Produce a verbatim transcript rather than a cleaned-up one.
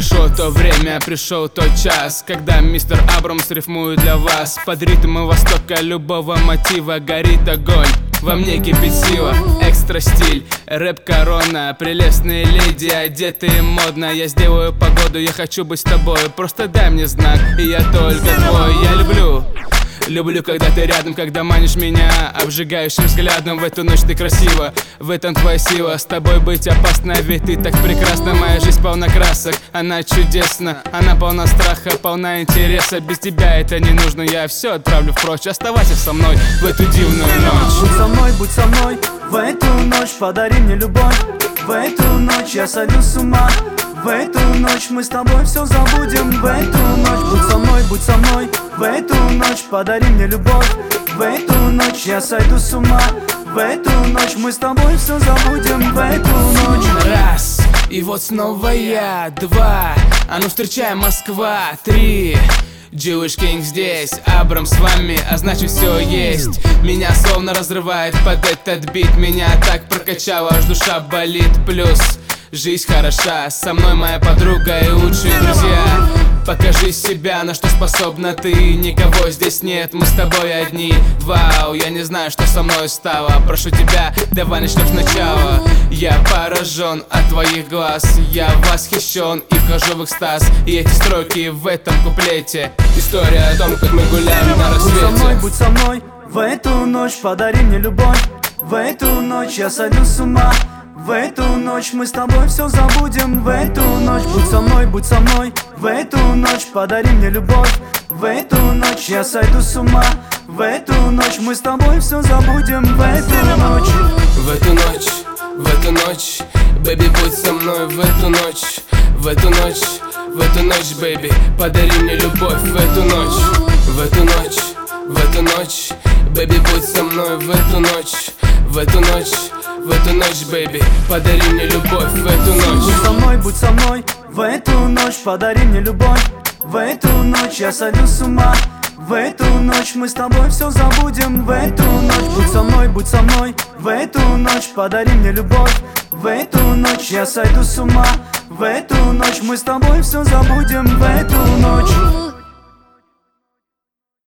Пришло то время, пришел тот час, когда мистер Абрамс рифмует для вас. Под ритмы востока любого мотива горит огонь, во мне кипит сила, экстра стиль, рэп-корона. Прелестные леди, одетые модно. Я сделаю погоду, я хочу быть с тобой. Просто дай мне знак, и я только твой. Я люблю Люблю, когда ты рядом, когда манишь меня обжигающим взглядом. В эту ночь ты красива, в этом твоя сила. С тобой быть опасно, ведь ты так прекрасна. Моя жизнь полна красок, она чудесна. Она полна страха, полна интереса. Без тебя это не нужно, я все отправлю впрочь. Оставайся со мной в эту дивную ночь. Будь со мной, будь со мной в эту ночь, подари мне любовь. В эту ночь я сойду с ума. В эту ночь мы с тобой все забудем. В эту ночь будь со мной, будь со мной. В эту ночь подари мне любовь. В эту ночь я сойду с ума. В эту ночь мы с тобой все забудем. В эту ночь. Раз, и вот снова я. Два, а ну встречай, Москва. Три, Jewish King здесь, Абрам с вами, а значит все есть. Меня словно разрывает под этот бит. Меня так прокачало, аж душа болит. Плюс жизнь хороша, со мной моя подруга и лучшие друзья. Покажи себя, на что способна ты. Никого здесь нет, мы с тобой одни. Вау, я не знаю, что со мной стало. Прошу тебя, давай начнем сначала. Я поражен от твоих глаз, я восхищен и вхожу в экстаз. И эти строки в этом куплете история о том, как мы гуляем на рассвете. Будь со мной, будь со мной в эту ночь, подари мне любовь. В эту ночь я сойду с ума. В эту ночь мы с тобой все забудем. В эту ночь будь со мной, будь со мной. В эту ночь подари мне любовь. В эту ночь я сойду с ума. В эту ночь мы с тобой все забудем. В эту ночь. В эту ночь, в эту ночь, бэби, будь со мной в эту ночь. В эту ночь, в эту ночь, бэби, подари мне любовь. В эту ночь, в эту ночь, в эту ночь, бэби, будь со мной в эту ночь. В эту ночь, в эту ночь, бэби, подари мне любовь. В эту ночь. Будь со мной, будь со мной в эту ночь, подари мне любовь. В эту ночь я сойду с ума. В эту ночь мы с тобой все забудем. В эту ночь будь со мной, будь со мной. В эту ночь подари мне любовь. В эту ночь я сойду с ума. В эту ночь мы с тобой все забудем. В эту ночь.